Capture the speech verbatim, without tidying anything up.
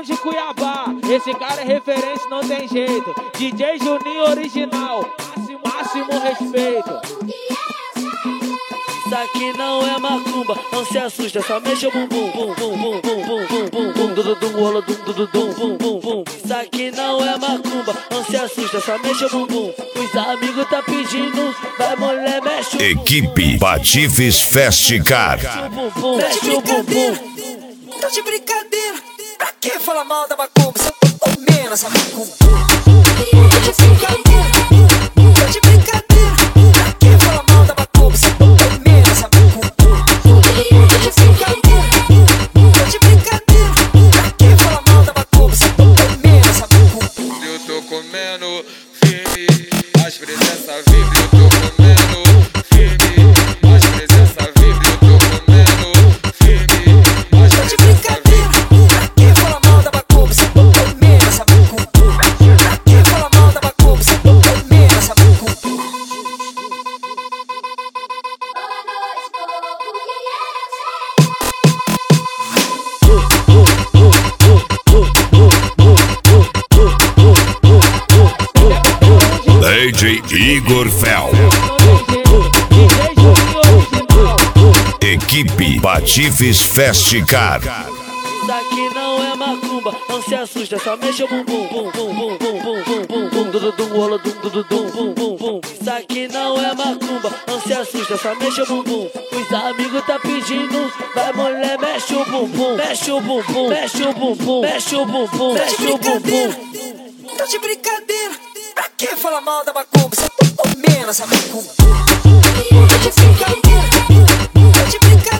de Cuiabá. Esse cara é referência, não tem jeito. D J Juninho original, máximo, máximo respeito. Isso aqui não é macumba, não se assusta, só mexe o bumbum, bum, bum, bum, bum, bum, bum, bum, bum, dududum, rola, dum, dududum, bum, bum, bum. Isso aqui não é macumba, não se assusta, só mexe o bumbum. Os amigos tá pedindo, vai mulher, mexe o bumbum. Equipe Patifes Fest Car. Mexe o bumbum, mexe o bumbum. Tô de brincadeira, pra que falar mal da macumba? Se eu tô comendo essa macumba. Tô de brincadeira, tô de brincadeira, pra que falar mal da macumba? Se eu tô comendo essa macumba. Tô de brincadeira, tô de brincadeira, pra que falar mal da macumba? Se eu tô comendo essa macumba. Eu tô comendo firme, as presenças vibram. Eu tô comendo firme, as presenças vibram. Eu tô comendo firme, as Tô de presenças brincadeira, pra que falar mal da macumba? Se eu tô comendo essa macumba. Pra que falar mal da macumba? Se eu tô comendo essa macumba. D J Igor Fel. Equipe Patifes Fest Car. Isso aqui não é macumba, não se assusta, só mexe o bumbum, bum, bum, bum, bum, bum, bum, bum, bum, dududum, rola, dum, dududum, bum, bum, bum. Isso aqui não é macumba, não se assusta, só mexe o bumbum. Os amigos tá pedindo, vai mulher, mexe o bumbum, mexe o bumbum, mexe o bumbum, mexe o bumbum, mexe o bumbum. Tô de brincadeira, pra que falar mal da macumba? Se eu tô comendo essa macumba. Tô de brincadeira, tô de brincadeira.